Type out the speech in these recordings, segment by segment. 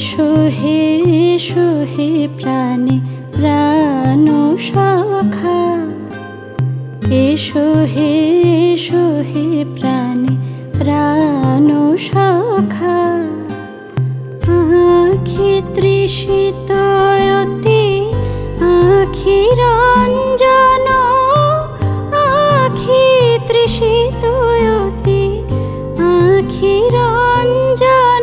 এসো হে প্রাণে প্রাণ সখা, এসো হে প্রাণে প্রাণ সখা। আখি তৃষিত অতি আখি রঞ্জন, আখি তৃষিত অতি আখি রঞ্জন,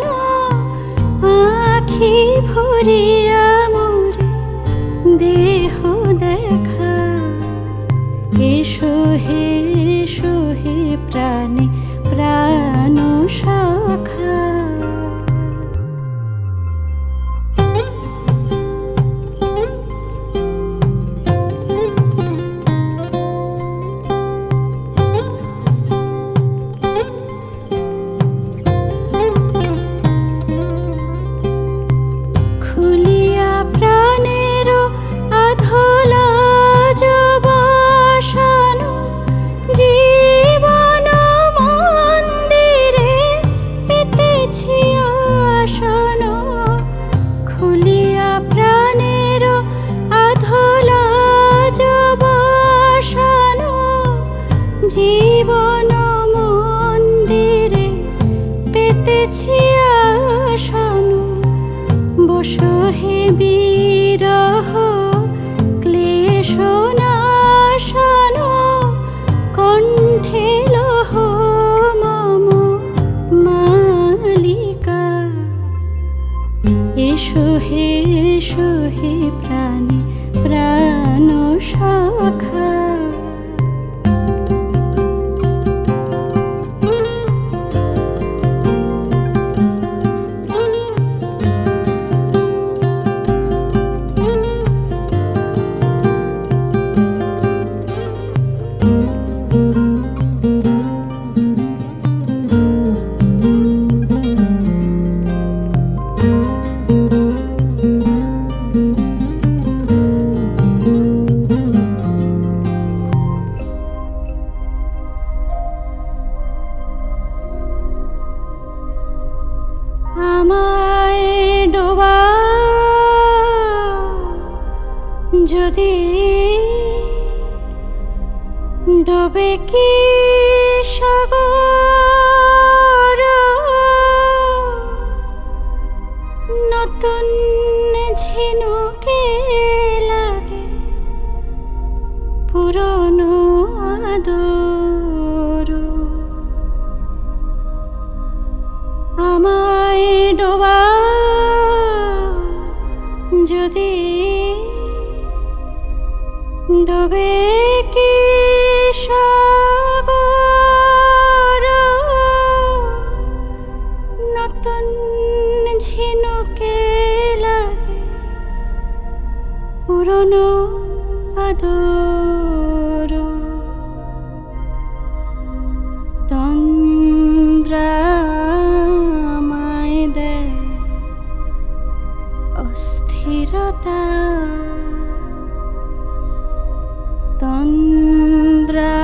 আখি ভরিয়া মোরে দেহ দেখা। এসো হে প্রাণে প্রাণ সখা। খুলিয়া প্রাণের আধলা যবাসন, জীবন মন্দিরে পেতেছি আসন। খুলিয়া প্রাণের আধলা যবাসন, জীবন মন্দিরে পেতেছি আসন। বসো হে বিরহ ক্লেশ নাশন, কণ্ঠে লহ মম মালিকা। এসো হে প্রাণে প্রাণ সখা। আমায় ডোবা যদি ডোবে কি সাগর, নতুন ঝিনুকে লাগে পুরনো আদর। আমায় ডোবা যদি ডোবে কি সাগর, নতুন ঝিনুকে লাগে পুরনো আদর। তন্দ্রা আমায় দেয় অস্থিরতা, তন্দ্রা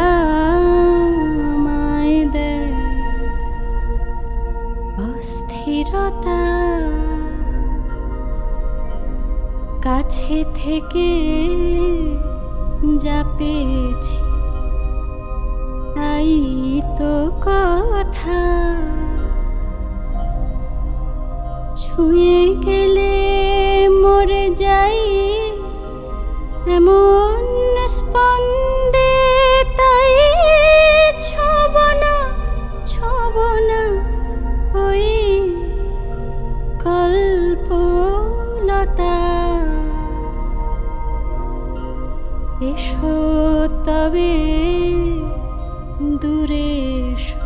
আমায় দেয় অস্থিরতা। কাছে থেকে যা পেয়েছি তাই তো কথা, ছুঁয়ে গেলে মরে যাই এমন স্পন্দে। তাই ছব না ওই কল্পলতা। এসো তবে দূরে এসো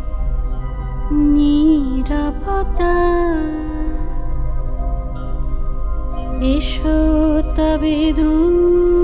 নীরবতা, এসো তবে দূরে